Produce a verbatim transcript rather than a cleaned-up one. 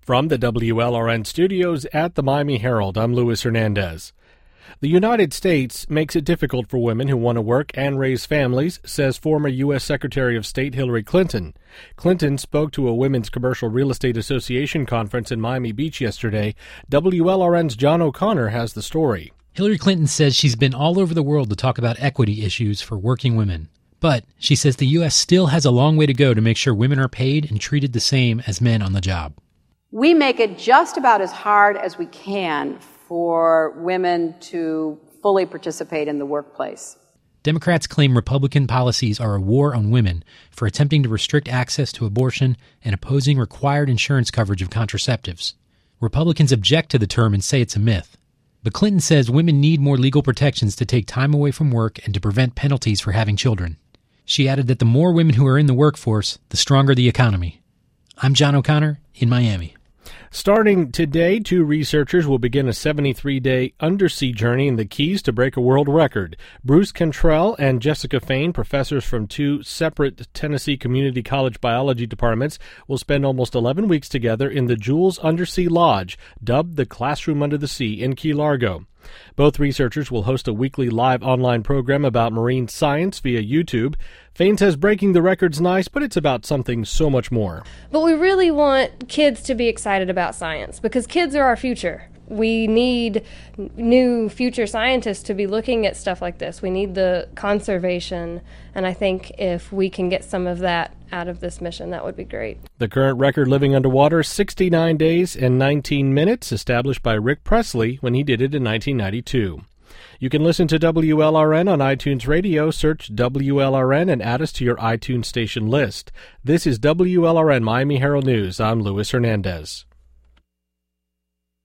From the W L R N studios at the Miami Herald, I'm Luis Hernandez. The United States makes it difficult for women who want to work and raise families, says former U S Secretary of State Hillary Clinton. Clinton spoke to a Women's Commercial Real Estate Association conference in Miami Beach yesterday. W L R N's John O'Connor has the story. Hillary Clinton says she's been all over the world to talk about equity issues for working women. But she says the U S still has a long way to go to make sure women are paid and treated the same as men on the job. We make it just about as hard as we can for women to fully participate in the workplace. Democrats claim Republican policies are a war on women for attempting to restrict access to abortion and opposing required insurance coverage of contraceptives. Republicans object to the term and say it's a myth. But Clinton says women need more legal protections to take time away from work and to prevent penalties for having children. She added that the more women who are in the workforce, the stronger the economy. I'm John O'Connor in Miami. Starting today, two researchers will begin a seventy-three day undersea journey in the Keys to break a world record. Bruce Cantrell and Jessica Fain, professors from two separate Tennessee Community College biology departments, will spend almost eleven weeks together in the Jules Undersea Lodge, dubbed the Classroom Under the Sea, in Key Largo. Both researchers will host a weekly live online program about marine science via YouTube. Fain says breaking the record's nice, but it's about something so much more. But we really want kids to be excited about science because kids are our future. We need new future scientists to be looking at stuff like this. We need the conservation, and I think if we can get some of that out of this mission, that would be great. The current record living underwater, sixty-nine days and nineteen minutes, established by Rick Presley when he did it in nineteen ninety-two. You can listen to W L R N on iTunes Radio. Search W L R N and add us to your iTunes station list. This is W L R N Miami Herald News. I'm Luis Hernandez.